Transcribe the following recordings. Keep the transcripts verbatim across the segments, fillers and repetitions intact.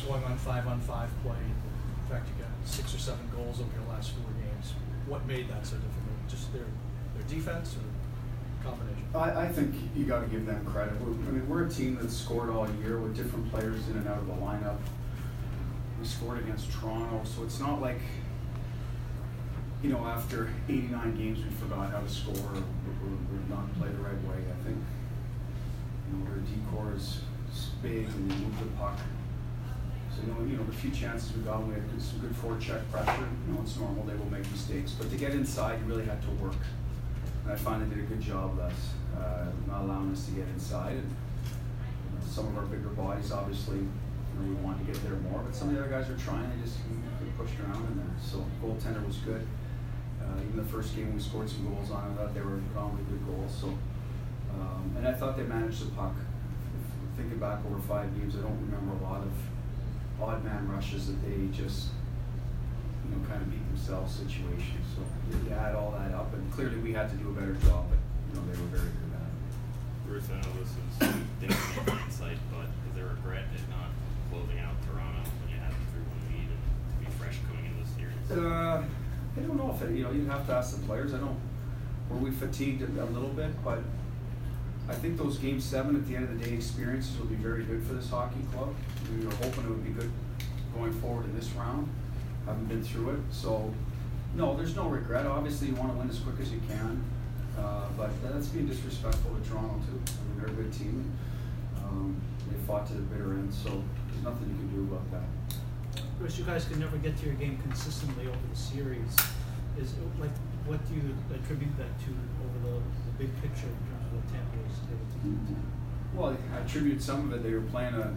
going on five-on-five play. In fact, you got six or seven goals over your last four games. What made that so difficult? Just their their defense or combination? I, I think you got to give them credit. We're, I mean, we're a team that's scored all year with different players in and out of the lineup. We scored against Toronto, so it's not like, you know, after eighty-nine games we forgot how to score or we're not play the right way. I think, you know, their decor is big and they move the puck. So, you know, you know, the few chances we got, we had good, some good forecheck pressure. You know, it's normal, they will make mistakes. But to get inside, you really had to work. And I find they did a good job with us, uh, not allowing us to get inside. And, you know, some of our bigger bodies, obviously, you know, we wanted to get there more, but some of the other guys are trying, they just they pushed around in there. So goaltender was good. Uh, even the first game we scored some goals on, I thought they were phenomenally good goals. So, um, and I thought they managed the puck. If, thinking back over five games, I don't remember a lot of odd man rushes that they just, you know, kind of beat themselves situations. So you add all that up, and clearly we had to do a better job, but you know, they were very good at it. Bruce, I know this is different in hindsight, but is there regret at not closing out Toronto when you had the three one lead and to be fresh coming into the series? Uh, I don't know if it, you know, you'd have to ask the players. I don't, were we fatigued a, a little bit, but I think those game seven at the end of the day experiences will be very good for this hockey club. We were hoping it would be good going forward in this round. Haven't been through it, so no, there's no regret. Obviously, you want to win as quick as you can, uh, but that's being disrespectful to Toronto too. I mean, they're a good team. Um, they fought to the bitter end, so there's nothing you can do about that. Bruce, you guys could never get to your game consistently over the series. Is it, like, what do you attribute that to over the, the big picture in terms of what Tampa was able to do? Well, I attribute some of it. They were playing a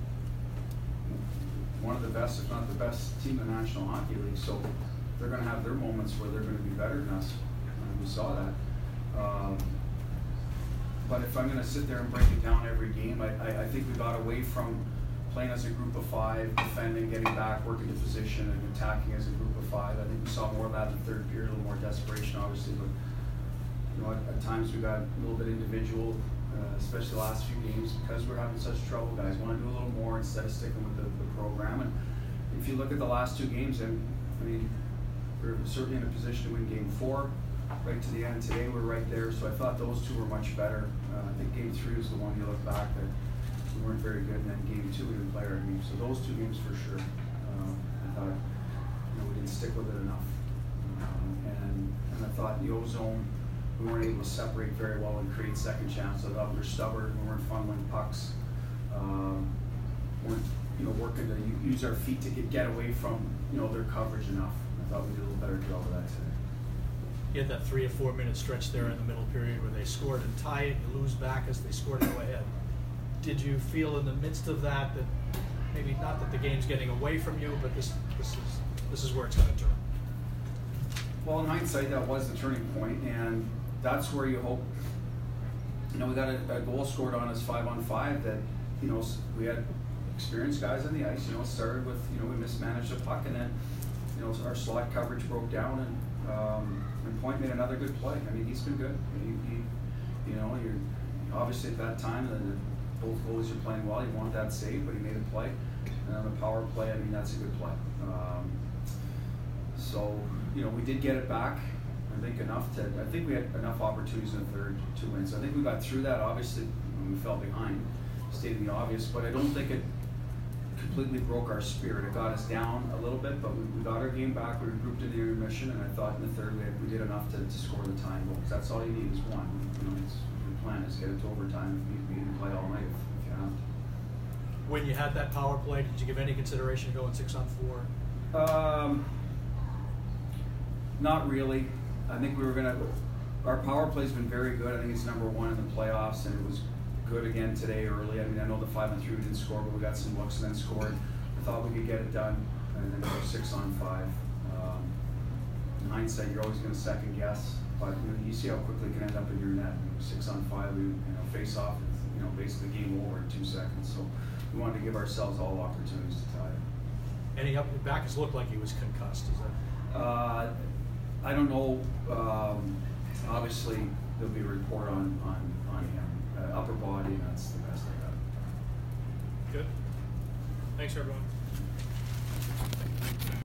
one of the best, if not the best, team in the National Hockey League. So they're going to have their moments where they're going to be better than us. And we saw that. Um, but if I'm going to sit there and break it down every game, I, I, I think we got away from playing as a group of five, defending, getting back, working the position, and attacking as a group of five. I think we saw more of that in the third period, a little more desperation, obviously. But you know, at, at times we got a little bit individual, uh, especially the last few games, because we're having such trouble. Guys want to do a little more instead of sticking with the, the program. And if you look at the last two games, and I mean, we're certainly in a position to win game four. Right to the end today, we're right there. So I thought those two were much better. Uh, I think game three was the one you look back that we weren't very good, and then game two we didn't play our game. So those two games for sure. Um, I thought, you know, we didn't stick with it enough. Um, and and I thought the O-zone, we weren't able to separate very well and create second chances. I thought we were stubborn. We weren't funneling pucks. Um, weren't you know working to use our feet to get get away from you know their coverage enough. I thought we did a little better job of that today. You had that three or four minute stretch there in the middle period where they scored and tie it, you lose back as they scored and go ahead. Did you feel in the midst of that that maybe not that the game's getting away from you, but this this is this is where it's going to turn? Well, in hindsight, that was the turning point, and that's where you hope. You know, we got a, a goal scored on us five on five that you know we had experienced guys on the ice. You know, it started with you know we mismanaged the puck, and then you know our slot coverage broke down, and um, and Point made another good play. I mean, he's been good. He, he, you know, you're obviously at that time and both goalies are playing well. He wanted that save, but he made a play. And on the power play, I mean, that's a good play. Um, so, you know, we did get it back. I think enough to, I think we had enough opportunities in the third to win. So I think we got through that, obviously, when we fell behind, stating the obvious, but I don't think it completely broke our spirit. It got us down a little bit, but we, we got our game back. We regrouped in the intermission, and I thought in the third we, had, we did enough to, to score the tying goal. Because that's all you need is one. You know, it's, your plan is get it to overtime if you, you can play all night if, if you have to. When you had that power play, did you give any consideration to going six on four? Um, not really. I think we were gonna. Our power play's been very good. I think it's number one in the playoffs, and it was good again today early. I mean, I know the five on three we didn't score, but we got some looks and then scored. I thought we could get it done, and then go six on five. Um, in hindsight, you're always going to second guess, but you, know, you see how quickly it can end up in your net. Six on five, we you know face off, you know, basically game over in two seconds. So we wanted to give ourselves all opportunities to tie it. Any up back has looked like he was concussed. Is that? Uh, I don't know. Um, obviously, there'll be a report on on on him. Uh, upper body, and that's the best I got. Good. Thanks, everyone.